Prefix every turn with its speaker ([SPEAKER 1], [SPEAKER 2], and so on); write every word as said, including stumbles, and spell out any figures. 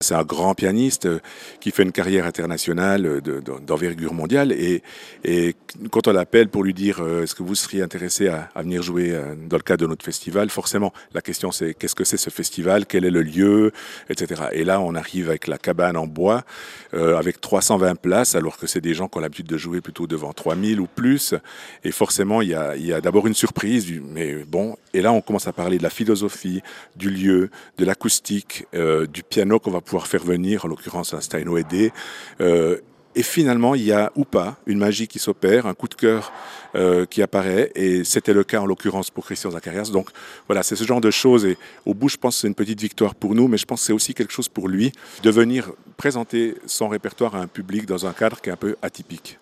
[SPEAKER 1] C'est un grand pianiste euh, qui fait une carrière internationale euh, de- de- d'envergure mondiale et, et quand on l'appelle pour lui dire euh, est-ce que vous seriez intéressé à, à venir jouer euh, dans le cadre de notre festival, forcément la question c'est qu'est-ce que c'est ce festival, quel est le lieu, et cetera. Et là on arrive avec la cabane en bois euh, avec trois cent vingt places alors que c'est des gens qui ont l'habitude de jouer plutôt devant trois mille ou plus et forcément il y a, il y a d'abord une surprise, du- mais bon, et là on commence à parler de la philosophie, du lieu, de l'acoustique, euh, du piano qu'on va pouvoir faire venir, en l'occurrence un Steinway D. Euh, et finalement, il y a ou pas une magie qui s'opère, un coup de cœur euh, qui apparaît, et c'était le cas en l'occurrence pour Christian Zacharias. Donc voilà, c'est ce genre de choses, et au bout, je pense que c'est une petite victoire pour nous, mais je pense que c'est aussi quelque chose pour lui, de venir présenter son répertoire à un public dans un cadre qui est un peu atypique.